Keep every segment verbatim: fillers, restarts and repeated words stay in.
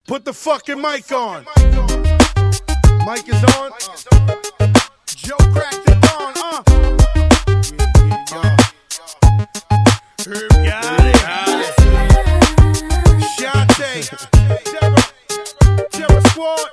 Put the fucking mic on. Mic is on. Joe cracked it on. Uh. Herb got it. Shante. Terror. Terror Squad.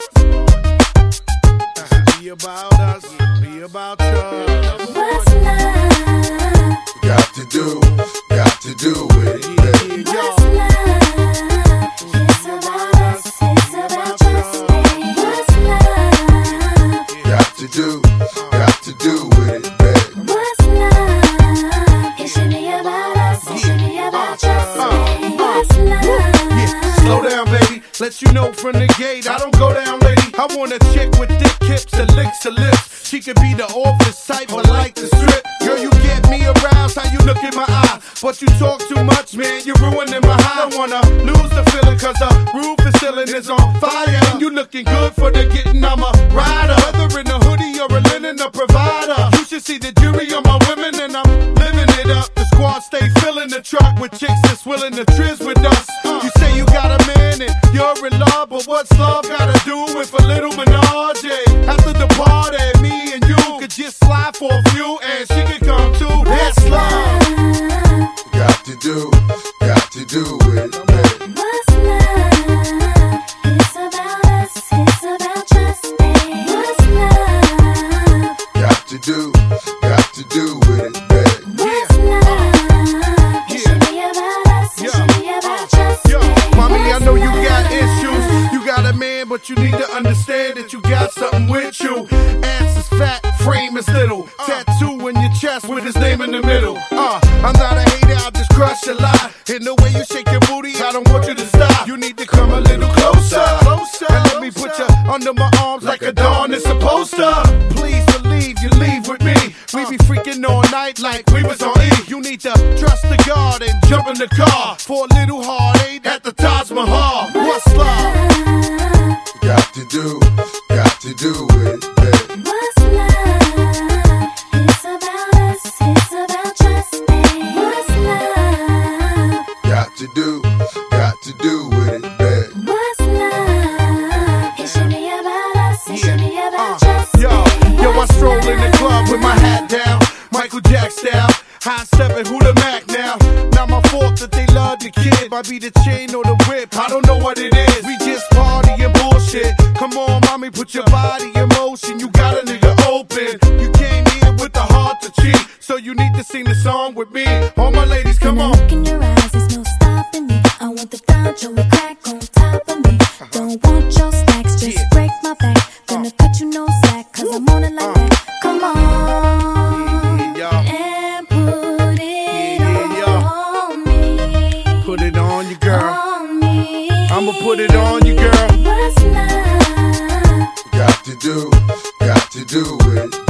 Be about us. Be about us. What's love? Got to do, got to do with it. What's love? It's about us, it's about trusting. What's love? Got to do, got to do with it, babe. What's love? It should be about us, it should be about trusting. What's love? Yeah, slow down, baby. Let you know from the gate, I don't go down, lady. I want a chick with thick hips that licks her lips. She could be the office type, but like the strip. Girl, you get me aroused, how you look in my eye. But you talk too much, man, you're ruining my high. I don't wanna lose the feeling, cause the roof is ceiling is on fire. And you looking good for the getting, I'm a rider. Whether in a hoodie or a linen, a provider. You should see the jury on my women, and I'm living it up. The squad stay filling the truck with chicks that's willing to trizz with us. You say you got a man and you're in love, but what's love gotta do with a little menage? After the party, me and you could just slide for a few, and she could come too. That's love. Got to do, got to do with it, babe. What's love? It's about us, it's about trusting. What's love? Got to do, got to do with it, babe. What's love? It should be about us, it should be about trusting. Yo, mommy, I know you got issues. You got a man, but you need to understand that you got something with you. Ass is fat, frame is little. Tattoo in your chest with his name in the middle. Uh, I'm not a hater, I'll just crush a lie. In the way you shake your booty, I don't want you to stop. You need to come a little closer, closer. And let me put you under my arms like a dawn is supposed to. Please believe you leave with me. We be freaking all night like we was on E. You need to trust the God and jump in the car for a little heartache at the Taj Mahal. What's love? Got to do, got to do with it, babe. What's love? It's about us, it's about trusting. What's love? Got to do, got to do with it, babe. What's love? It should be about us, it should be about trusting. Yo, yo, I stroll in the club with my hat down, Michael Jack style. High stepping, who the Mac now? Not my fault that they love the kid. Might be the chain or the whip, I don't know what it is. We just party and bullshit. Come on, mommy, put your body in motion. You got a nigga open. You came here with the heart to cheat, so you need to sing the song with me. All my ladies, come on. Look in your eyes, there's no stopping me. I want the Donjo with crack on top of me. Don't want your stacks, just break my back. Gonna cut you no slack, cause I'm on it like that. Come on, and put it on me. Put it on you, girl. On me. I'ma put it on you, girl. What's love? Got to do, got to do with it,